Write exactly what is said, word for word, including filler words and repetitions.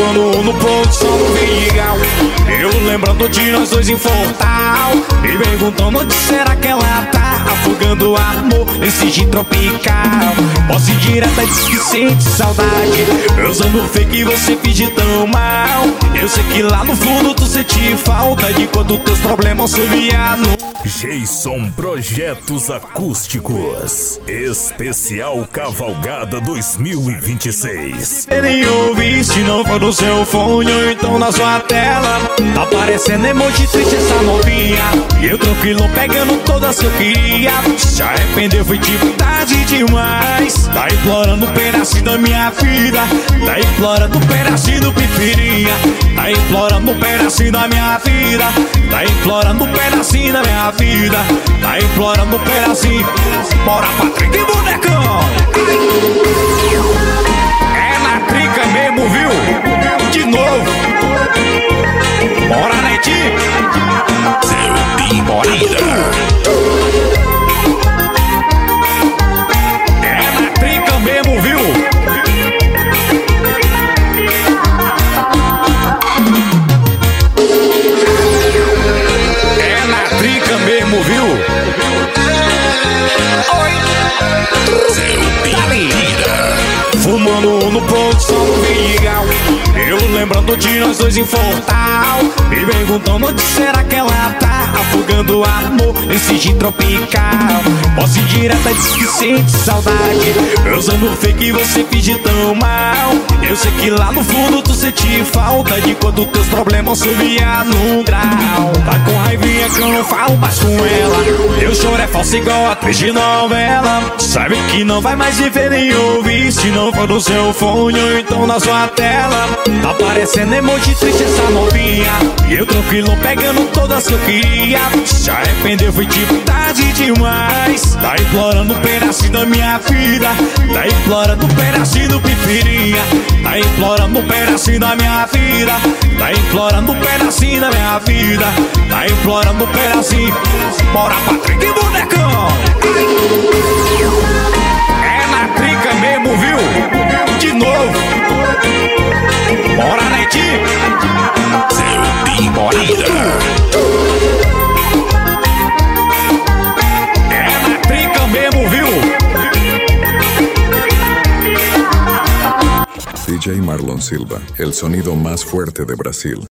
fumando no pôr do sol do Vidigal. Eu lembrando de nós dois em Fortal, e perguntando onde será que ela tá, afogando amor nesse gin tropical. Posso ir direto e diz que sente saudade, usando fake você finge tão mal. Eu sei que lá no fundo tu sente falta de quando teus problemas subiam no... Jason Projetos Acústicos Especial Cavalgada dois mil e vinte e seis. Você nem ouvi, se não for no seu fone ou então na sua tela. Tá aparecendo emoji triste essa novinha, e eu tranquilo pegando todas que eu queria. Se arrependeu foi tipo tarde demais. Tá implorando um pedacinho da minha vida, tá implorando um pedacinho do pipirinha, tá implorando um pedacinho da minha vida, tá implorando um pedacinho da minha vida, tá implorando um pedacinho. Bora, Patrick e Bonecão! É na trica mesmo, viu? De novo. Bora, Netinho! Seu Pimpolida. É na trica mesmo, viu? É na trica mesmo, viu? Oi! Seu Pimpolida. Fumando no pôr do sol do Vidigal. Eu lembrando de nós dois em Fortal, e perguntando onde será que ela tá, afogando amor nesse gin tropical. Posso ir direto e diz que sente saudade, usando fake você finge tão mal. Eu sei que lá no fundo tu sente falta de quando teus problemas subiam num grau. Tá com raivinha que eu não falo mais com ela, eu choro é falso igual atriz de novela. Sabe que não vai mais viver nem ouvir, se não for no seu fone ou então na sua tela. Tá aparecendo emoji triste essa novinha, e eu tranquilo pegando todas que eu queria. Se arrependeu foi tipo tarde demais. Tá implorando um pedacinho da minha vida, tá implorando um pedacinho do pipirinha, tá implorando um pedacinho da minha vida, tá implorando um pedacinho da minha vida, tá implorando um pedacinho. Bora, Patrick e Bonecão! É na trica mesmo, viu? De novo. Bora, Netinho! Seu Pimpolida. É na trica mesmo, viu? D J Marlon Silva, el sonido más fuerte de Brasil.